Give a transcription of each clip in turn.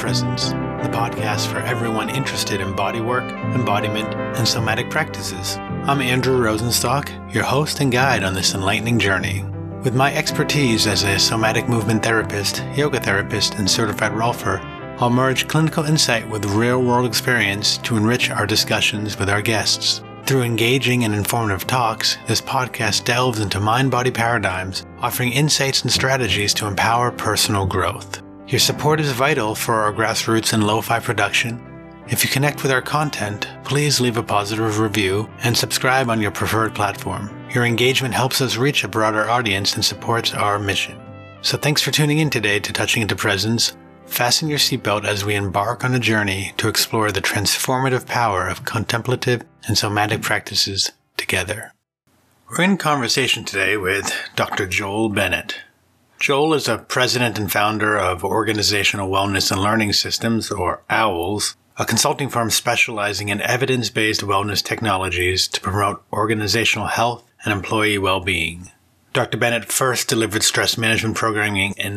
Presence, the podcast for everyone interested in bodywork, embodiment, and somatic practices. I'm Andrew Rosenstock, your host and guide on this enlightening journey. With my expertise as a somatic movement therapist, yoga therapist, and certified Rolfer, I'll merge clinical insight with real-world experience to enrich our discussions with our guests. Through engaging and informative talks, this podcast delves into mind-body paradigms, offering insights and strategies to empower personal growth. Your support is vital for our grassroots and lo-fi production. If you connect with our content, please leave a positive review and subscribe on your preferred platform. Your engagement helps us reach a broader audience and supports our mission. So thanks for tuning in today to Touching into Presence. Fasten your seatbelt as we embark on a journey to explore the transformative power of contemplative and somatic practices together. We're in conversation today with Dr. Joel Bennett. Joel is a president and founder of Organizational Wellness and Learning Systems, or OWLS, a consulting firm specializing in evidence-based wellness technologies to promote organizational health and employee well-being. Dr. Bennett first delivered stress management programming in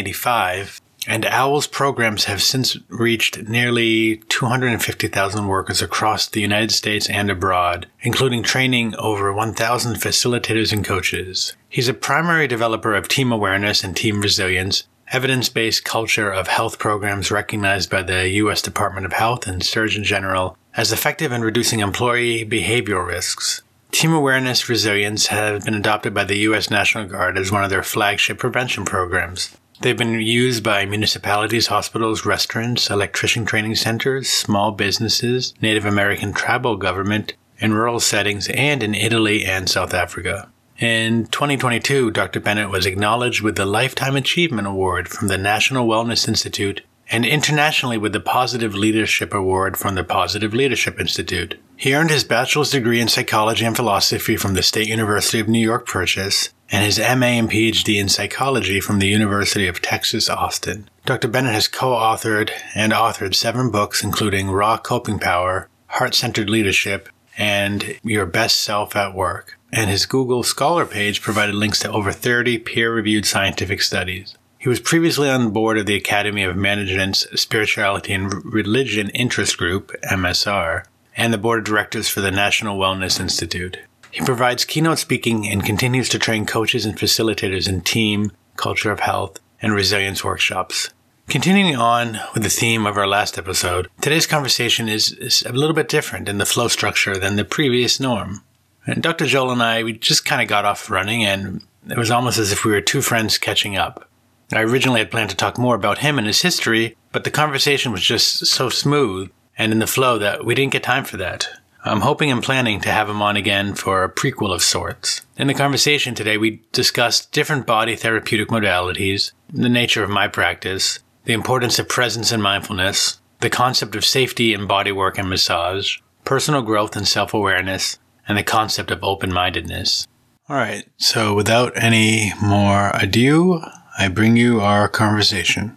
1985, and OWL's programs have since reached nearly 250,000 workers across the United States and abroad, including training over 1,000 facilitators and coaches. He's a primary developer of team awareness and team resilience, evidence-based culture of health programs recognized by the U.S. Department of Health and Surgeon General as effective in reducing employee behavioral risks. Team awareness resilience have been adopted by the U.S. National Guard as one of their flagship prevention programs. They've been used by municipalities, hospitals, restaurants, electrician training centers, small businesses, Native American tribal government, in rural settings, and in Italy and South Africa. In 2022, Dr. Bennett was acknowledged with the Lifetime Achievement Award from the National Wellness Institute and internationally with the Positive Leadership Award from the Positive Leadership Institute. He earned his bachelor's degree in psychology and philosophy from the State University of New York, Purchase, and his MA and PhD in psychology from the University of Texas, Austin. Dr. Bennett has co-authored and authored 7 books, including Raw Coping Power, Heart-Centered Leadership, and Your Best Self at Work. And his Google Scholar page provided links to over 30 peer-reviewed scientific studies. He was previously on the board of the Academy of Management's Spirituality and Religion Interest Group, MSR, and the board of directors for the National Wellness Institute. He provides keynote speaking and continues to train coaches and facilitators in team, culture of health, and resilience workshops. Continuing on with the theme of our last episode, today's conversation is a little bit different in the flow structure than the previous norm. And Dr. Joel and I, we just kind of got off running, and it was almost as if we were two friends catching up. I originally had planned to talk more about him and his history, but the conversation was just so smooth and in the flow that we didn't get time for that. I'm hoping and planning to have him on again for a prequel of sorts. In the conversation today, we discussed different body therapeutic modalities, the nature of my practice, the importance of presence and mindfulness, the concept of safety in bodywork and massage, personal growth and self-awareness, and the concept of open-mindedness. All right, so without any more ado, I bring you our conversation.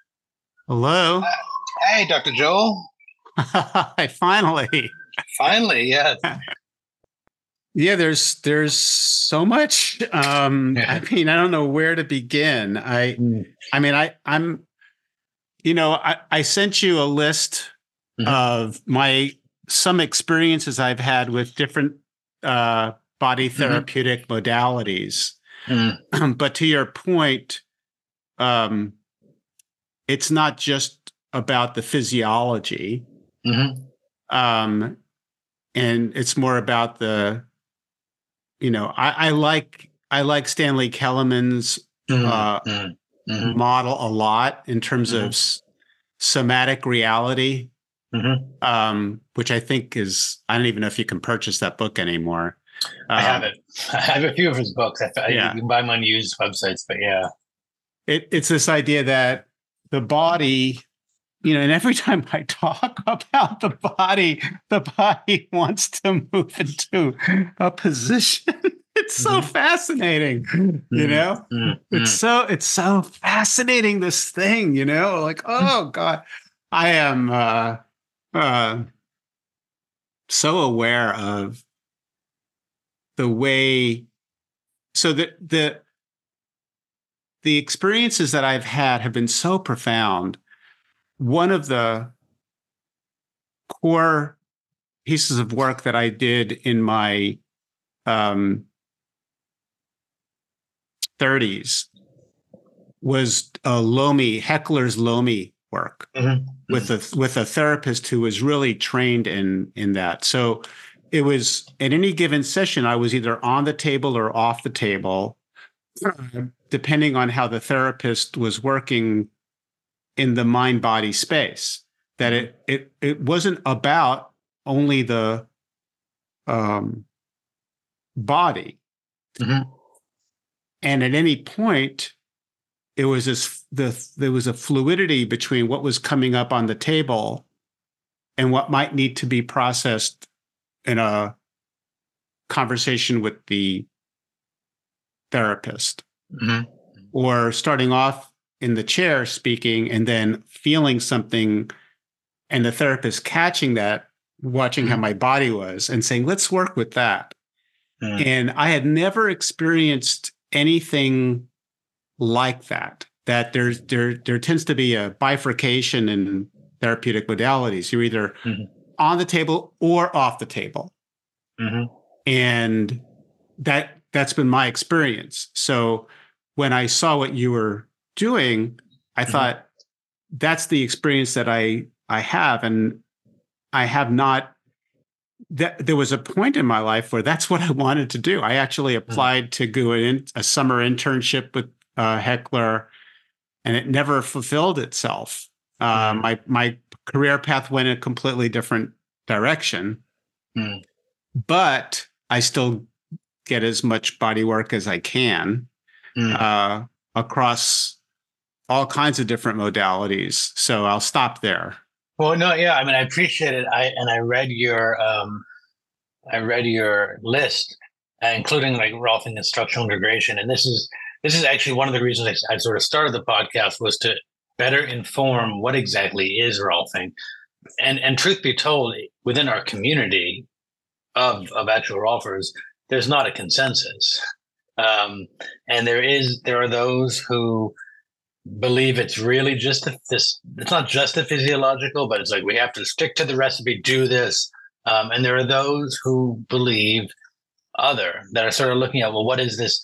Hello. Hey, Dr. Joel. Finally. Finally, yes. Yeah, there's so much. I mean, I don't know where to begin. I'm, I sent you a list of some experiences I've had with different body therapeutic modalities. But to your point, it's not just about the physiology. And it's more about the, I like Stanley Kellerman's model a lot in terms of somatic reality, which I think is, I don't even know if you can purchase that book anymore. I have it. I have a few of his books. You can buy them on used websites, but yeah. It's this idea that the body, and every time I talk about the body wants to move into a position. It's so fascinating, It's so fascinating, this thing, like, oh God, I am so aware of the way, so the experiences that I've had have been so profound one of the core pieces of work that I did in my 30s was Heckler's Lomi work with a therapist who was really trained in that. So it was at any given session, I was either on the table or off the table, depending on how the therapist was working in the mind-body space. That it wasn't about only the body. Mm-hmm. And at any point, there was a fluidity between what was coming up on the table and what might need to be processed in a conversation with the therapist. Mm-hmm. Or starting off in the chair speaking and then feeling something and the therapist catching that, watching mm-hmm. how my body was and saying, let's work with that. Mm-hmm. And I had never experienced anything like that there tends to be a bifurcation in therapeutic modalities. You're either mm-hmm. on the table or off the table. Mm-hmm. And that's been my experience. So when I saw what you were doing, I mm-hmm. thought that's the experience that I have. And I have not, there was a point in my life where that's what I wanted to do. I actually applied to go in a summer internship with Heckler, and it never fulfilled itself. My career path went in a completely different direction, but I still get as much body work as I can across all kinds of different modalities. So I'll stop there. Well, no, yeah, I mean, I appreciate it. I read your list, including like Rolfing and structural integration, and this is actually one of the reasons I sort of started the podcast, was to better inform what exactly is Rolfing, and truth be told, within our community of actual Rolfers, there's not a consensus, and there are those who believe it's really just it's not just a physiological, but it's like we have to stick to the recipe, do this. And there are those who believe that are sort of looking at, well, what is this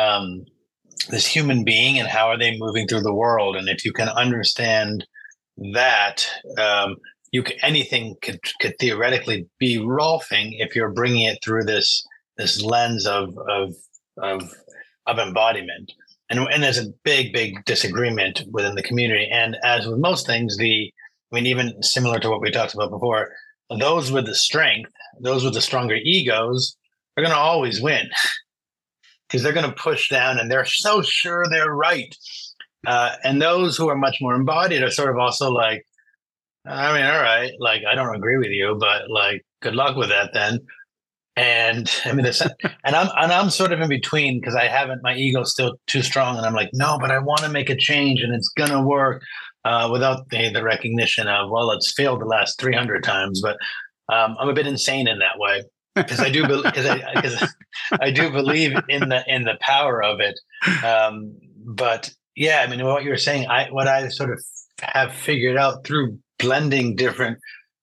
this human being and how are they moving through the world? And if you can understand that, anything could theoretically be Rolfing if you're bringing it through this lens of embodiment. And there's a big disagreement within the community. And as with most things, even similar to what we talked about before, those with the strength, those with the stronger egos are going to always win because they're going to push down and they're so sure they're right. And those who are much more embodied are sort of also like, I mean, all right, like, I don't agree with you, but like, good luck with that then. And I mean, I'm sort of in between because my ego's still too strong. And I'm like, no, but I want to make a change and it's going to work without the recognition of, well, it's failed the last 300 times. But I'm a bit insane in that way because I do believe in the power of it. But yeah, I mean, what you're saying, what I sort of have figured out through blending different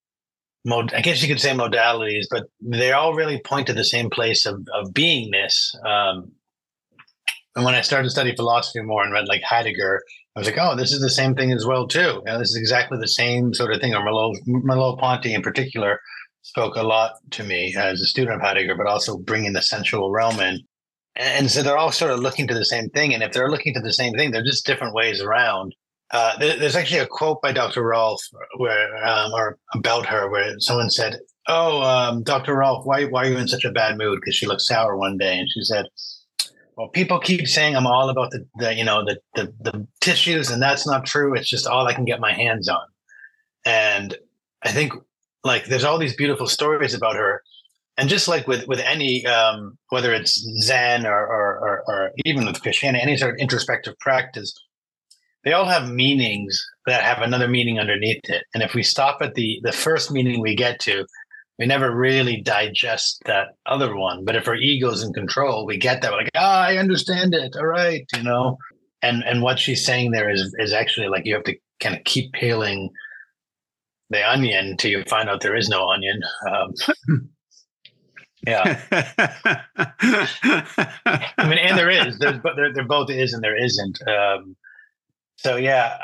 I guess you could say modalities, but they all really point to the same place of beingness. And when I started to study philosophy more and read like Heidegger, I was like, oh, this is the same thing as well, too. This is exactly the same sort of thing. Or Merleau-Ponty in particular spoke a lot to me as a student of Heidegger, but also bringing the sensual realm in. And so they're all sort of looking to the same thing. And if they're looking to the same thing, they're just different ways around. There's actually a quote by Dr. Rolf or about her where someone said, oh, Dr. Rolf, why are you in such a bad mood? Because she looked sour one day. And she said, well, people keep saying I'm all about the tissues, and that's not true. It's just all I can get my hands on. And I think like there's all these beautiful stories about her. And just like with any, whether it's Zen or even with Christianity, any sort of introspective practice, they all have meanings that have another meaning underneath it. And if we stop at the first meaning we get to, we never really digest that other one. But if our ego's in control, we get that. We're like, I understand it. All right, And what she's saying there is actually like you have to kind of keep peeling the onion until you find out there is no onion. Yeah. I mean, and there is, but there both is and there isn't. So yeah,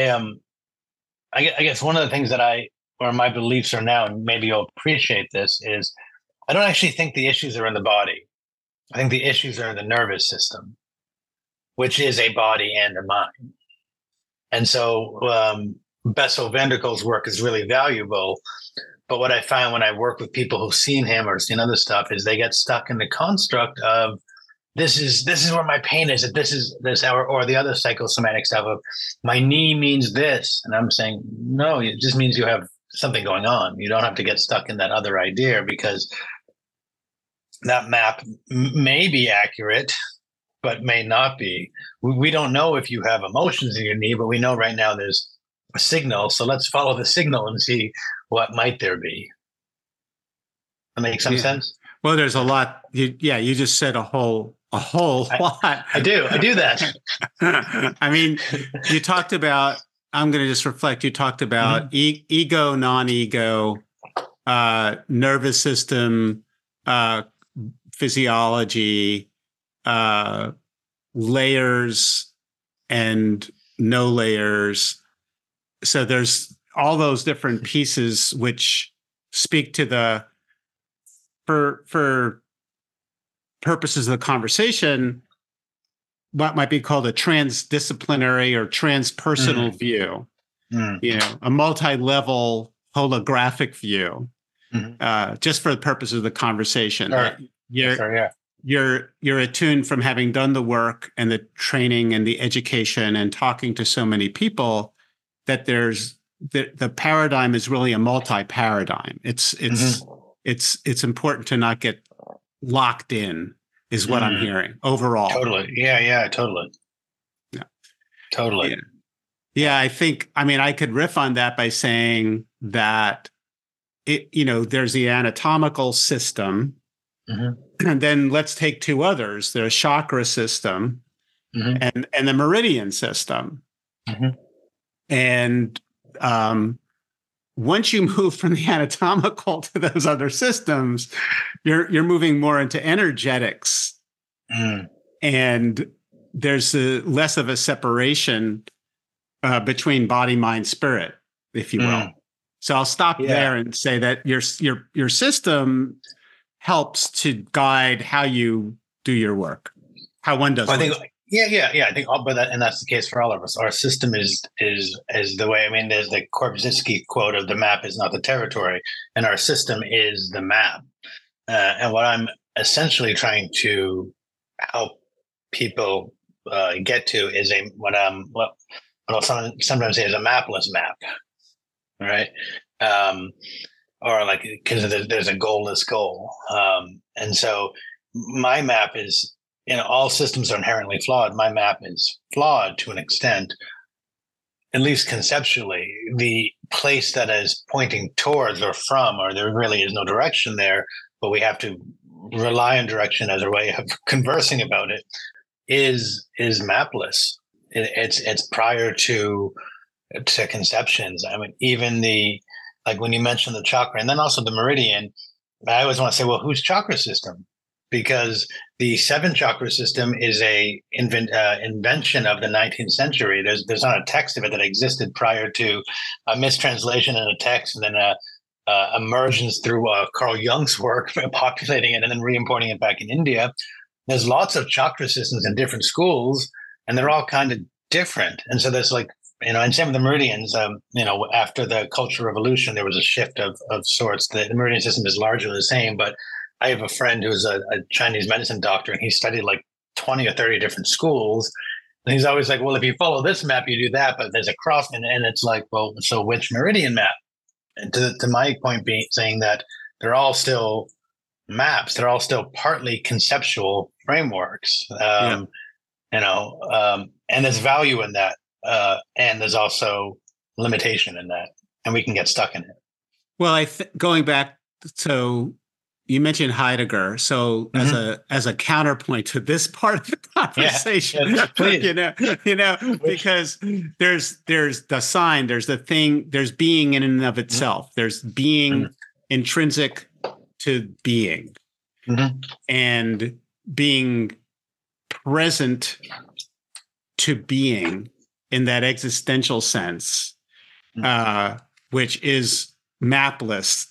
I guess one of the things that or my beliefs are now, and maybe you'll appreciate this, is I don't actually think the issues are in the body. I think the issues are in the nervous system, which is a body and a mind. And so Bessel van der Kolk's work is really valuable. But what I find when I work with people who've seen him or seen other stuff is they get stuck in the construct of this is where my pain is, that this is this, or the other psychosomatic stuff of my knee means this. And I'm saying, no, it just means you have something going on. You don't have to get stuck in that other idea, because that map may be accurate, but may not be. We don't know if you have emotions in your knee, but we know right now there's a signal. So let's follow the signal and see what might there be. That makes some sense? Well, there's a lot. You just said a whole lot. I do that. I mean, you talked about, I'm going to just reflect, you talked about ego, non-ego, nervous system, physiology, layers and no layers. So there's all those different pieces which speak to the, for purposes of the conversation, what might be called a transdisciplinary or transpersonal view, a multi-level holographic view, just for the purpose of the conversation. You're attuned from having done the work and the training and the education and talking to so many people that there's the paradigm is really a multi-paradigm. It's important to not get locked in, is what I'm hearing overall. Totally. Yeah, totally. Yeah. Totally. Yeah, I could riff on that by saying that there's the anatomical system, and then let's take two others. There's chakra system and the meridian system. And once you move from the anatomical to those other systems, you're moving more into energetics, and there's less of a separation between body, mind, spirit, if you will. So I'll stop there and say that your system helps to guide how you do your work, how one does. I think and that's the case for all of us. Our system is the way. I mean, there's the Korzybski quote of "the map is not the territory," and our system is the map. And what I'm essentially trying to help people get to is what I'll sometimes say is a mapless map, right? Or like, because there's a goalless goal, and so my map is. All systems are inherently flawed. My map is flawed to an extent, at least conceptually. The place that is pointing towards or from, or there really is no direction there, but we have to rely on direction as a way of conversing about it, is mapless. It's prior to conceptions. I mean, even when you mentioned the chakra and then also the meridian, I always want to say, well, whose chakra system? Because the 7 chakra system is a invention of the 19th century. There's not a text of it that existed prior to a mistranslation in a text, and then emergence through Carl Jung's work, populating it and then re-importing it back in India. There's lots of chakra systems in different schools, and they're all kind of different. And so there's and same with the meridians. After the Cultural Revolution, there was a shift of sorts. The meridian system is largely the same, but I have a friend who's a Chinese medicine doctor, and he studied like 20 or 30 different schools. And he's always like, well, if you follow this map, you do that, but there's a cross. And it's like, well, so which meridian map? And to my point being saying that they're all still maps. They're all still partly conceptual frameworks, and there's value in that. And there's also limitation in that, and we can get stuck in it. Well, going back, so you mentioned Heidegger. So as a counterpoint to this part of the conversation, please. Because there's the sign, there's the thing, there's being in and of itself. There's being intrinsic to being, and being present to being in that existential sense, which is mapless.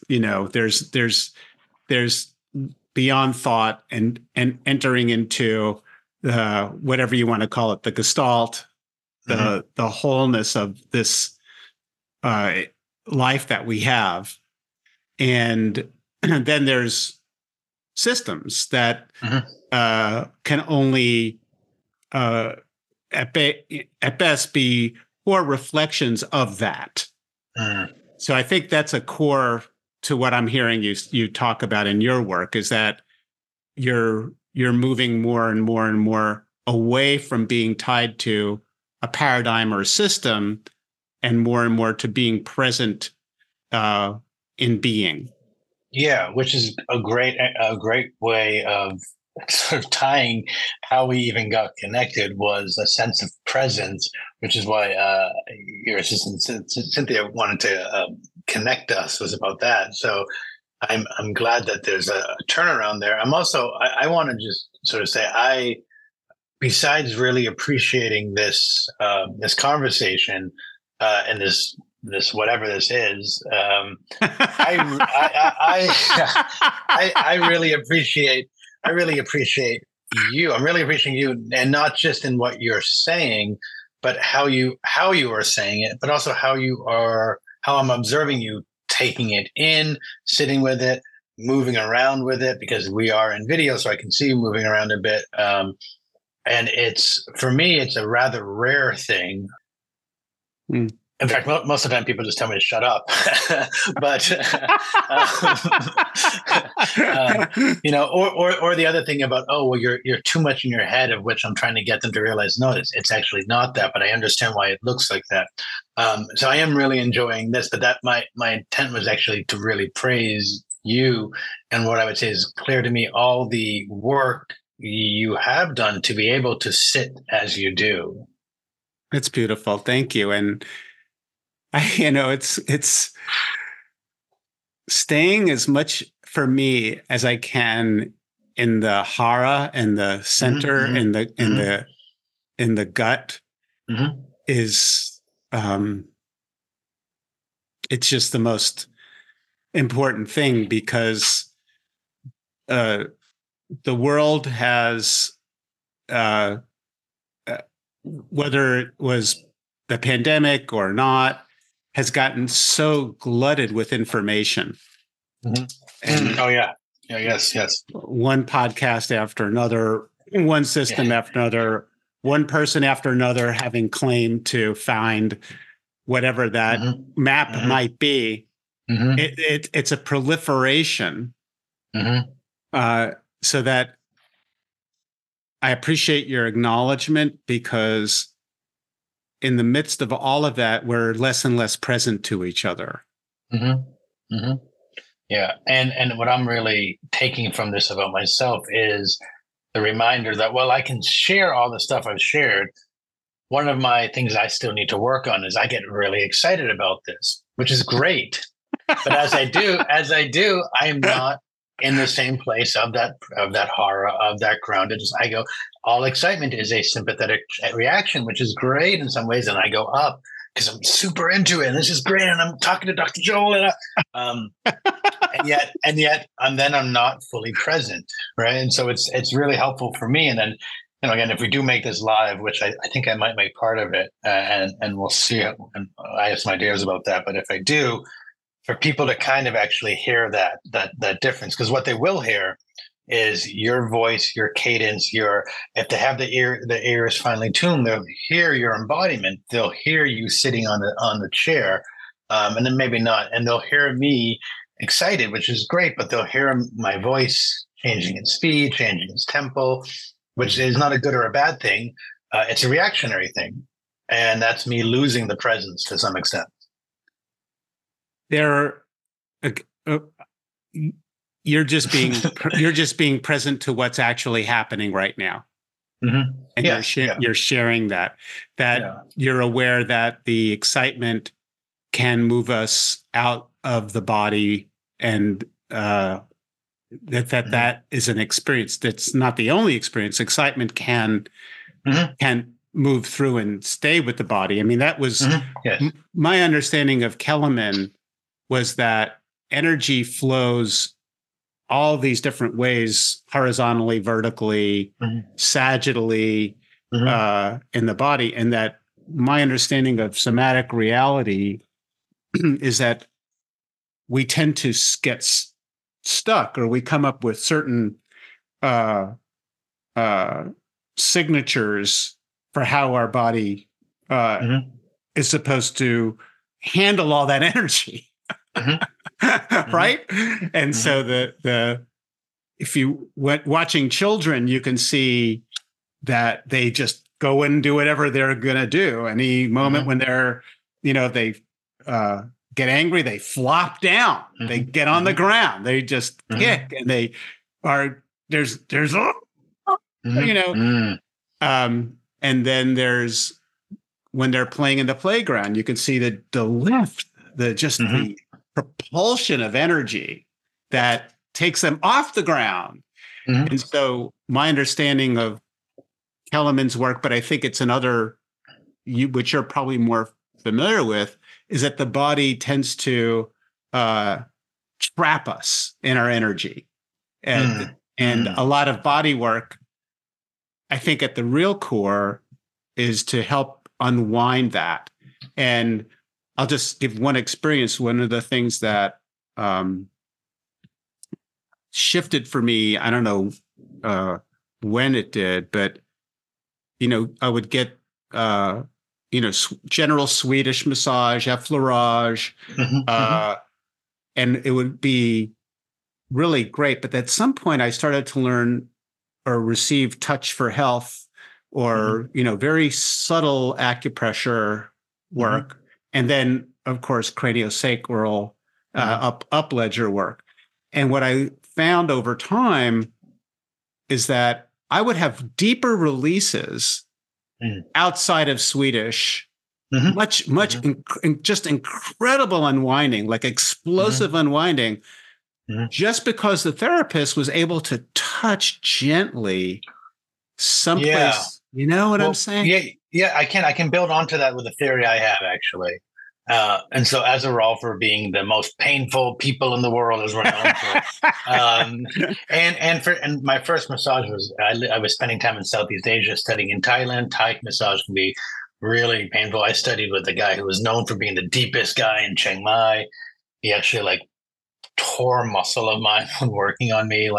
There's beyond thought and entering into whatever you want to call it, the gestalt, the wholeness of this life that we have. And then there's systems that can only at best be poor reflections of that. So I think that's a core to what I'm hearing you talk about in your work, is that you're moving more and more and more away from being tied to a paradigm or a system, and more to being present in being. Yeah, which is a great way of sort of tying how we even got connected, was a sense of presence, which is why your assistant Cynthia wanted to connect us, was about that. So I'm glad that there's a turnaround there. I'm also, I want to just sort of say, besides really appreciating this this conversation and this whatever this is, I really appreciate you. I'm really appreciating you, and not just in what you're saying, but how you are saying it, but also how I'm observing you taking it in, sitting with it, moving around with it, because we are in video, so I can see you moving around a bit. And for me, it's a rather rare thing. In fact, most of the time people just tell me to shut up. But, or the other thing about, you're too much in your head, of which I'm trying to get them to realize, no, it's actually not that, but I understand why it looks like that. So I am really enjoying this, but that my intent was actually to really praise you. And what I would say is clear to me, all the work you have done to be able to sit as you do. It's beautiful. Thank you. And it's staying as much for me as I can in the hara and the center and in the gut is it's just the most important thing, because the world has whether it was the pandemic or not, has gotten so glutted with information. And yes. One podcast after another, one system after another, one person after another having claimed to find whatever that map might be. It's a proliferation. So that I appreciate your acknowledgement, because in the midst of all of that, we're less and less present to each other. Yeah. And what I'm really taking from this about myself is the reminder that, well, I can share all the stuff I've shared. One of my things I still need to work on is I get really excited about this, which is great. But as I do, I'm not in the same place of that horror, of that grounded. I go, all excitement is a sympathetic reaction, which is great in some ways. And I go up because I'm super into it. And this is great. And I'm talking to Dr. Joel. And yet I'm not fully present. Right. And so it's really helpful for me. And then, again, if we do make this live, which I think I might make part of it, and we'll see. And I have some ideas about that. But if I do, for people to kind of actually hear that difference, because what they will hear is your voice, your cadence, if they have the ear is finely tuned, they'll hear your embodiment. They'll hear you sitting on the chair, and then maybe not, and they'll hear me excited, which is great, but they'll hear my voice changing its speed, changing its tempo, which is not a good or a bad thing. It's a reactionary thing, and that's me losing the presence to some extent. There, you're just being present to what's actually happening right now. Mm-hmm. And Yes, you're sharing that you're aware that the excitement can move us out of the body, and that is an experience that's not the only experience. Excitement can move through and stay with the body. I mean, that was my understanding of Kellerman, was that energy flows all these different ways, horizontally, vertically, sagittally, in the body. And that my understanding of somatic reality is that we tend to get stuck, or we come up with certain signatures for how our body is supposed to handle all that energy. Right? And so if you went watching children, you can see that they just go and do whatever they're going to do. Any moment when they're, they get angry, they flop down, they get on the ground, they just kick, and they are, and then there's, when they're playing in the playground, you can see the lift, the propulsion of energy that takes them off the ground. And so my understanding of Kellerman's work, but I think it's another, which you're probably more familiar with, is that the body tends to trap us in our energy. And a lot of body work, I think at the real core, is to help unwind that. And I'll just give one experience. One of the things that shifted for me, I don't know when it did, but, I would get, general Swedish massage, effleurage, and it would be really great. But at some point I started to learn or receive touch for health, or, very subtle acupressure work. And then, of course, craniosacral up ledger work. And what I found over time is that I would have deeper releases outside of Swedish, just incredible unwinding, like explosive unwinding, just because the therapist was able to touch gently someplace. You know what I'm saying? Yeah, I can build onto that with a theory I have, actually. And so, as a Rolfer being the most painful people in the world, as we're known for, and my first massage was, I was spending time in Southeast Asia studying in Thailand. Thai massage can be really painful. I studied with a guy who was known for being the deepest guy in Chiang Mai. He actually tore muscle of mine when working on me,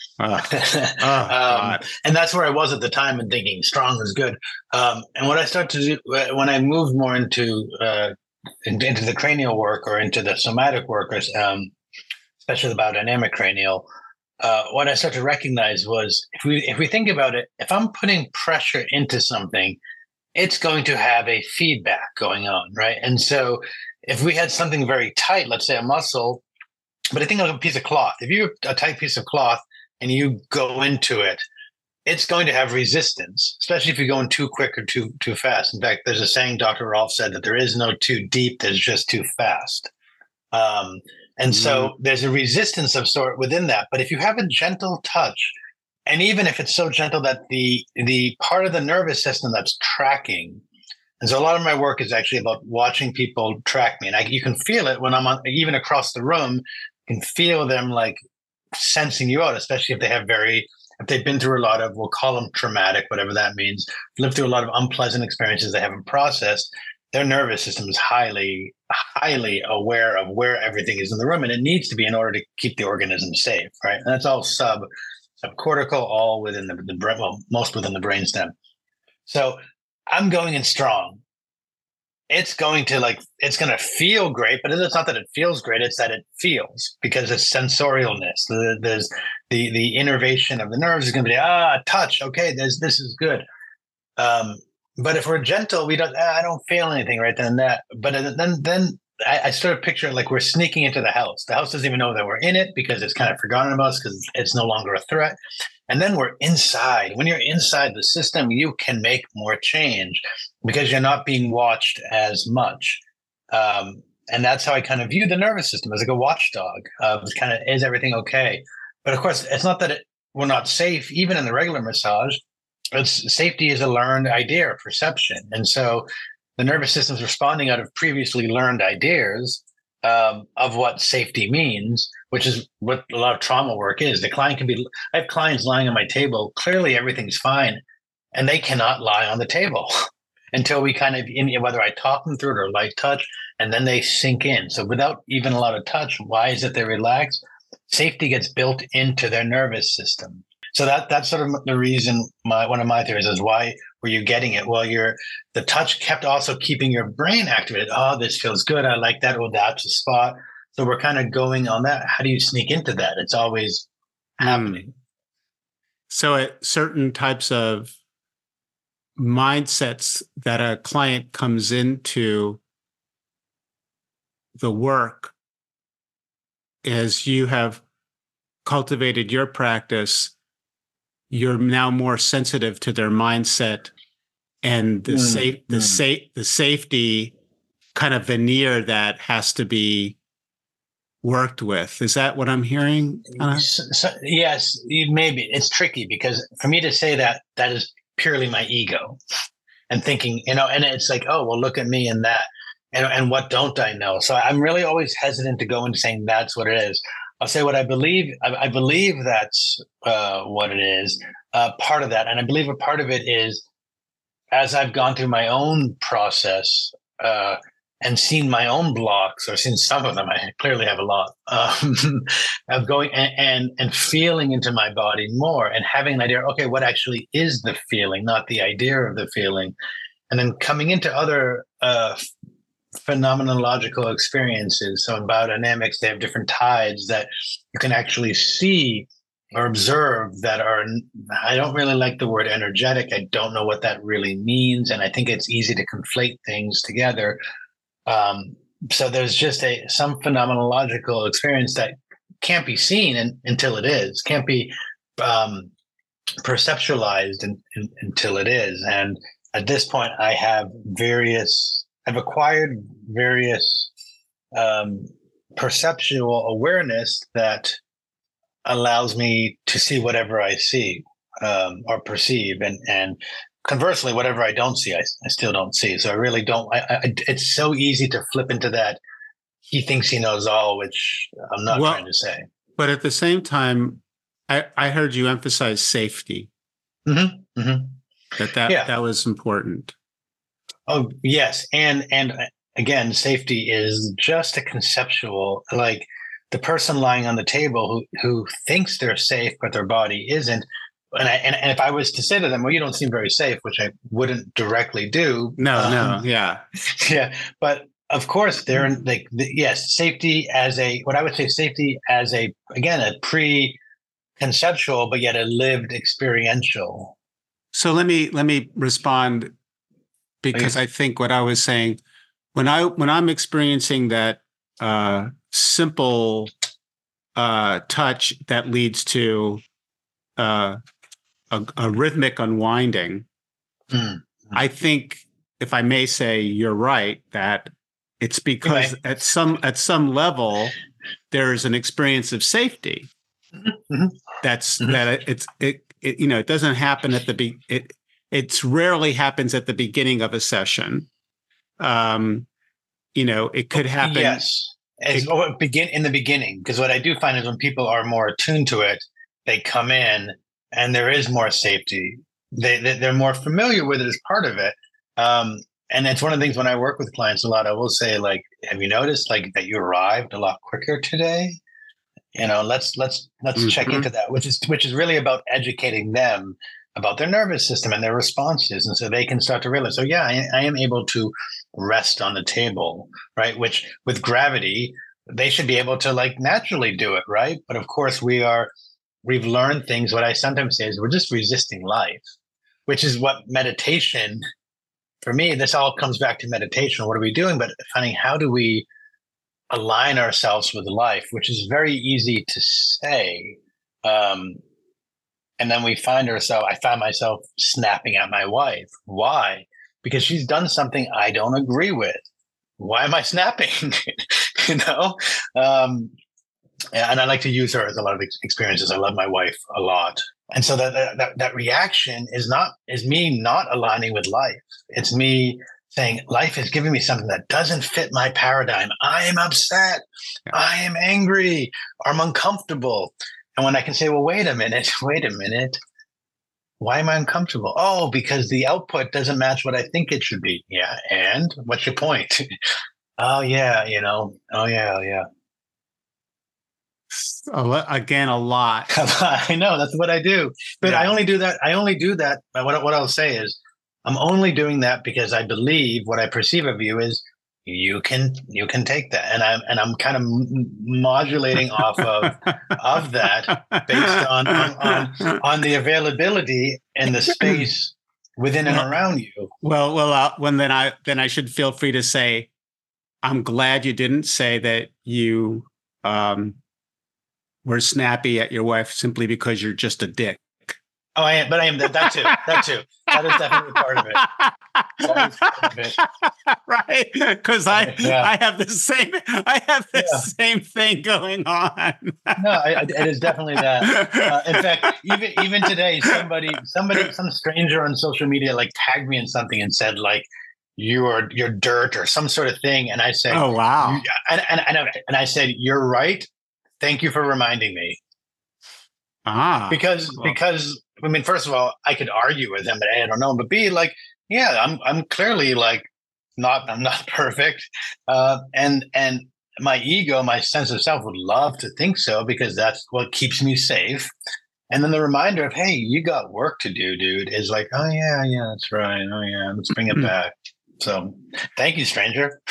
and that's where I was at the time, and thinking strong is good. And what I started to do when I moved more into the cranial work, or into the somatic work, especially the biodynamic cranial, what I started to recognize was, if we think about it, if I'm putting pressure into something, it's going to have a feedback going on, right? And so if we had something very tight, let's say a muscle, but I think of a piece of cloth. If you have a tight piece of cloth and you go into it, it's going to have resistance, especially if you're going too quick or too fast. In fact, there's a saying Dr. Rolf said, that there is no too deep, there's just too fast. And so there's a resistance of sort within that. But if you have a gentle touch, and even if it's so gentle that the part of the nervous system that's tracking, and so a lot of my work is actually about watching people track me. And you can feel it when I'm even across the room, you can feel them sensing you out, especially if they've been through a lot of, we'll call them traumatic, whatever that means, lived through a lot of unpleasant experiences they haven't processed. Their nervous system is highly, highly aware of where everything is in the room, and it needs to be in order to keep the organism safe, right? And that's all subcortical, all within the brain, most within the brainstem. So I'm going in strong. It's going to feel great, but it's not that it feels great. It's that it feels, because it's sensorialness. There's the innervation of the nerves is going to be, touch. Okay, this is good. But if we're gentle, I don't feel anything right then and that. But then I sort of picture it like we're sneaking into the house. The house doesn't even know that we're in it because it's kind of forgotten about us because it's no longer a threat. And then we're inside. When you're inside the system, you can make more change because you're not being watched as much. And that's how I kind of view the nervous system as like a watchdog. Kind of, is everything okay? But of course, it's not that we're not safe. Even in the regular massage, safety is a learned idea or perception. And so the nervous system is responding out of previously learned ideas of what safety means, which is what a lot of trauma work is. The client can be, I have clients lying on my table. Clearly everything's fine. And they cannot lie on the table until we kind of, whether I talk them through it or light touch, and then they sink in. So without even a lot of touch, why is it they relax? Safety gets built into their nervous system. So that's sort of the reason one of my theories is, why were you getting it? Well, the touch kept also keeping your brain activated. Oh, this feels good. I like that. Oh, that's a spot. So we're kind of going on that. How do you sneak into that? It's always happening. So at certain types of mindsets that a client comes into the work, as you have cultivated your practice, you're now more sensitive to their mindset and the safety kind of veneer that has to be worked with. Is that what I'm hearing? Yes, maybe. It's tricky because for me to say that is purely my ego and thinking, and it's like, oh, well, look at me and that. And what don't I know? So I'm really always hesitant to go into saying that's what it is. I'll say what I believe. I believe that's what it is. Part of that, and I believe a part of it is, as I've gone through my own process and seen my own blocks, or seen some of them. I clearly have a lot of going and feeling into my body more, and having an idea. Okay, what actually is the feeling, not the idea of the feeling, and then coming into other phenomenological experiences. So in biodynamics, they have different tides that you can actually see or observe that are, I don't really like the word energetic. I don't know what that really means. And I think it's easy to conflate things together. So there's just some phenomenological experience that can't be seen until it is, can't be perceptualized until it is. And at this point, I've acquired various perceptual awareness that allows me to see whatever I see or perceive, and conversely, whatever I don't see, I still don't see. So I really don't. It's so easy to flip into that. He thinks he knows all, which I'm not trying to say. But at the same time, I heard you emphasize safety. Mm-hmm. Mm-hmm. That was important. Oh, yes. And again, safety is just a conceptual, like the person lying on the table who thinks they're safe, but their body isn't. And if I was to say to them, well, you don't seem very safe, which I wouldn't directly do. No. Yeah. Yeah. But of course, they're in safety as again, a pre-conceptual, but yet a lived experiential. So let me respond, because I think what I was saying, when I'm experiencing that simple touch that leads to a rhythmic unwinding, I think, if I may say, you're right, that it's because at some level there's an experience of safety. Mm-hmm. It doesn't happen at it rarely happens at the beginning of a session. It could happen. Yes. Begin in the beginning, because what I do find is when people are more attuned to it, they come in and there is more safety. They're more familiar with it as part of it. And it's one of the things when I work with clients a lot, I will say, like, have you noticed like that you arrived a lot quicker today? Let's mm-hmm. check into that, which is really about educating them about their nervous system and their responses. And so they can start to realize, I am able to rest on the table, right? Which with gravity, they should be able to like naturally do it, right? But of course we've learned things. What I sometimes say is we're just resisting life, which is what meditation, for me, this all comes back to meditation. What are we doing? But finding, how do we align ourselves with life, which is very easy to say. And then I found myself snapping at my wife. Why? Because she's done something I don't agree with. Why am I snapping? you know? And I like to use her as a lot of experiences. I love my wife a lot. And so that reaction is me not aligning with life. It's me saying life is giving me something that doesn't fit my paradigm. I am upset. I am angry. I'm uncomfortable. And when I can say, well, wait a minute. Why am I uncomfortable? Oh, because the output doesn't match what I think it should be. Yeah. And what's your point? Oh, yeah. Oh, yeah. Again, a lot. I know that's what I do, but I only do that. What I'll say is I'm only doing that because I believe what I perceive of you is you can take that, and I'm kind of modulating off of that based on the availability and the space within and around you. Well, then I should feel free to say, I'm glad you didn't say that you were snappy at your wife simply because you're just a dick. Oh, I am, but I am that too. That too. That is definitely part of it. Right? Because I have the same thing going on. No, it is definitely that. In fact, even today, some stranger on social media like tagged me in something and said like, you're dirt or some sort of thing, and I said, oh wow, and I said, you're right. Thank you for reminding me. Because I mean, first of all, I could argue with him, but I don't know. But B, like, yeah, I'm clearly like I'm not perfect, and my ego, my sense of self would love to think so because that's what keeps me safe. And then the reminder of, hey, you got work to do, dude, is like, oh yeah, that's right. Oh yeah, let's bring it back. So, thank you, stranger.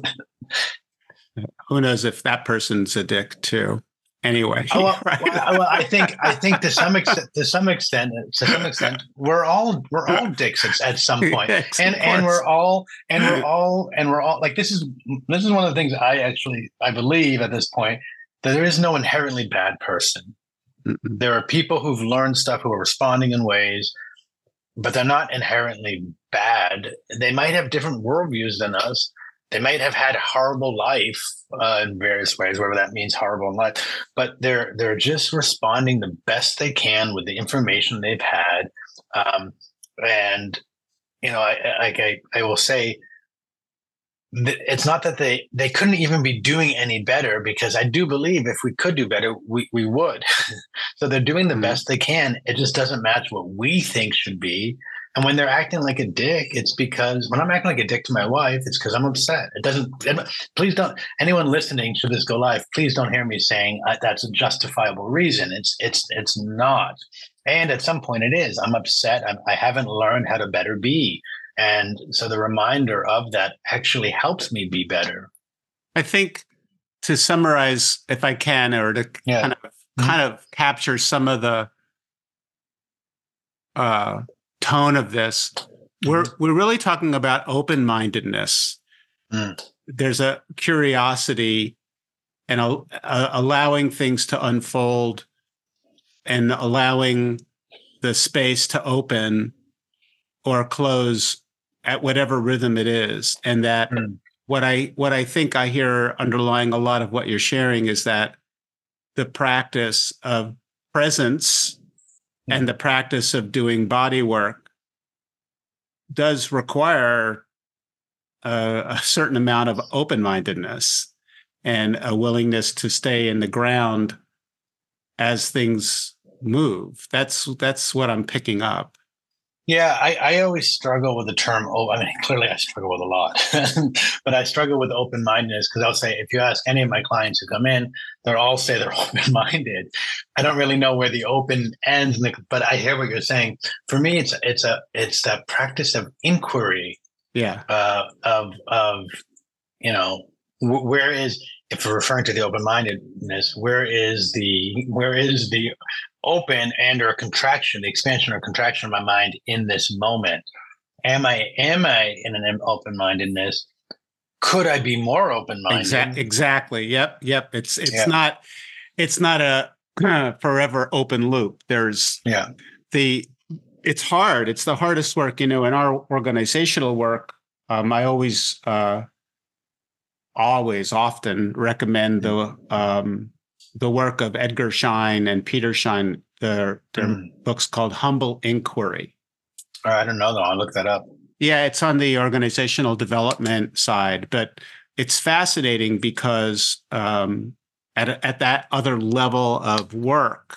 Who knows if that person's a dick too? Anyway, well, I think to some extent, we're all dicks at some point, yes, and we're all like this is one of the things I believe at this point, that there is no inherently bad person. Mm-mm. There are people who've learned stuff who are responding in ways, but they're not inherently bad. They might have different worldviews than us. They might have had horrible life in various ways, whatever that means, horrible in life. But they're just responding the best they can with the information they've had. And I will say, it's not that they couldn't even be doing any better, because I do believe if we could do better, we would. So they're doing the best they can. It just doesn't match what we think should be. And when they're acting like a dick, it's because when I'm acting like a dick to my wife, it's because I'm upset. Please don't, anyone listening to this go live, please don't hear me saying that's a justifiable reason. It's not. And at some point it is. I'm upset. I haven't learned how to better be. And so the reminder of that actually helps me be better. I think, to summarize, if I can, or to kind of capture some of the tone of this, we're really talking about open-mindedness. There's a curiosity and allowing things to unfold and allowing the space to open or close at whatever rhythm it is. And that what I think I hear underlying a lot of what you're sharing is that the practice of presence and the practice of doing body work does require a certain amount of open-mindedness and a willingness to stay in the ground as things move. That's what I'm picking up. Yeah, I always struggle with the term. Clearly I struggle with a lot, but I struggle with open-mindedness because I'll say, if you ask any of my clients who come in, they'll all say they're open-minded. I don't really know where the open ends, but I hear what you're saying. For me, it's that practice of inquiry. Yeah. Where is, if we're referring to the open-mindedness, where is the open and or contraction, the expansion or contraction of my mind in this moment? Am I in an open-mindedness could I be more open-minded? Exactly. Yep. It's not a forever open loop. There's it's hard. It's the hardest work, in our organizational work. I often recommend the work of Edgar Schein and Peter Schein, their books called Humble Inquiry. I don't know, though. I'll look that up. Yeah, it's on the organizational development side, but it's fascinating because at that other level of work,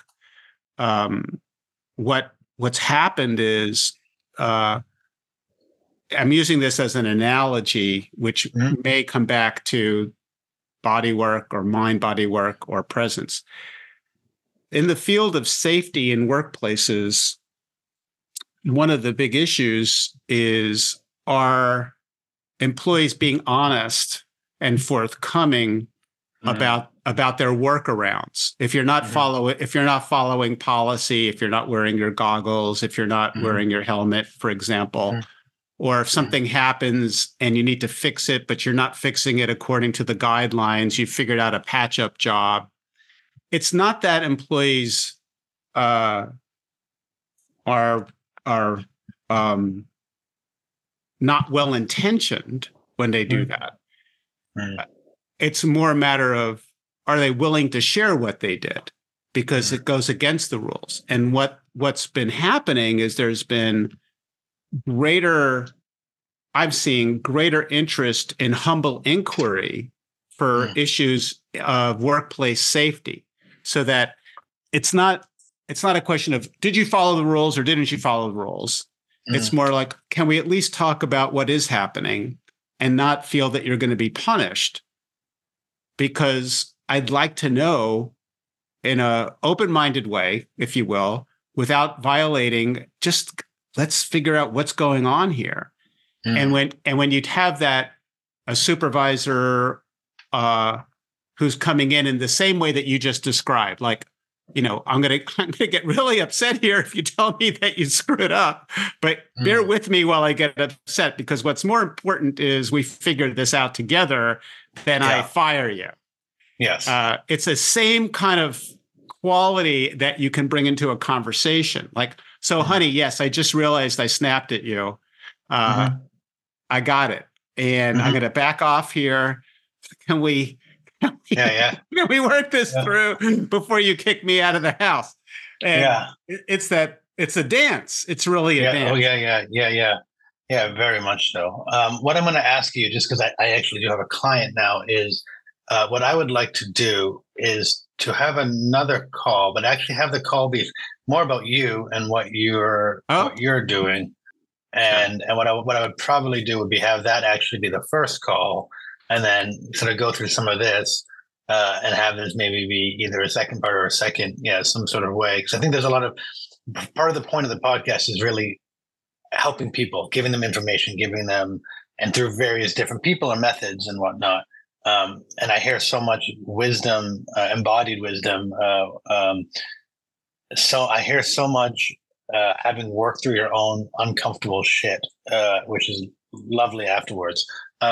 what's happened is I'm using this as an analogy, which may come back to body work or mind-body work or presence. In the field of safety in workplaces, one of the big issues is, are employees being honest and forthcoming about their workarounds? If you're not following policy, if you're not wearing your goggles, if you're not wearing your helmet, for example, or if something happens and you need to fix it, but you're not fixing it according to the guidelines, you figured out a patch-up job. It's not that employees are not well-intentioned when they do that. It's more a matter of, are they willing to share what they did? Because it goes against the rules. And what's been happening is there's been I'm seeing greater interest in humble inquiry for issues of workplace safety, so that it's not a question of, did you follow the rules or didn't you follow the rules? It's more like, can we at least talk about what is happening and not feel that you're going to be punished? Because I'd like to know, in an open-minded way, if you will, without violating, just let's figure out what's going on here. And when you'd have that, a supervisor who's coming in the same way that you just described, like, I'm gonna get really upset here if you tell me that you screwed up, but bear with me while I get upset, because what's more important is we figure this out together than I fire you. Yes. It's the same kind of quality that you can bring into a conversation. Like, so honey, yes, I just realized I snapped at you. I got it. And I'm going to back off here. Can we work this through before you kick me out of the house? And it's a dance. It's really a dance. Oh, yeah, very much so. What I'm going to ask you, just because I actually do have a client now, is what I would like to do is to have another call, but actually have the call be more about you and what you're doing. And what I would probably do would be have that actually be the first call, and then sort of go through some of this and have this maybe be either a second part or some sort of way. Because I think there's part of the point of the podcast is really helping people, giving them information, and through various different people or methods and whatnot. And I hear so much wisdom, embodied wisdom. So I hear so much having worked through your own uncomfortable shit, which is lovely afterwards.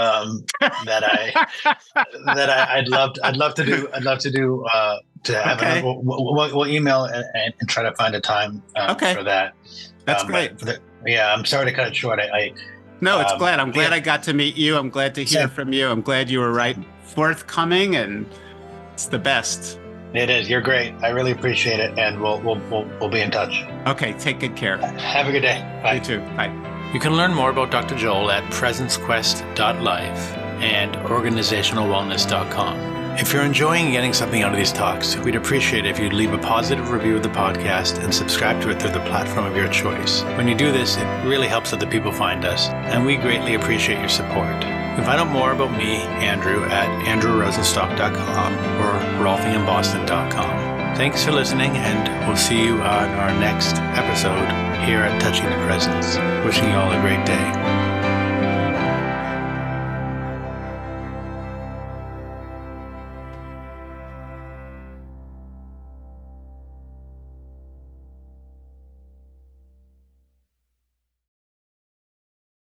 I'd love to do. To have we'll email and try to find a time for that. That's great. I'm sorry to cut it short. No, it's glad. I'm glad I got to meet you. I'm glad to hear from you. I'm glad you were forthcoming, and it's the best. It is. You're great. I really appreciate it, and we'll be in touch. Okay, take good care. Have a good day. Bye. You too. Bye. You can learn more about Dr. Joel at presencequest.life and organizationalwellness.com. If you're enjoying getting something out of these talks, we'd appreciate it if you'd leave a positive review of the podcast and subscribe to it through the platform of your choice. When you do this, it really helps other people find us, and we greatly appreciate your support. You can find out more about me, Andrew, at andrewrosenstock.com or rolfinginboston.com. Thanks for listening, and we'll see you on our next episode here at Touching the Presence. Wishing you all a great day.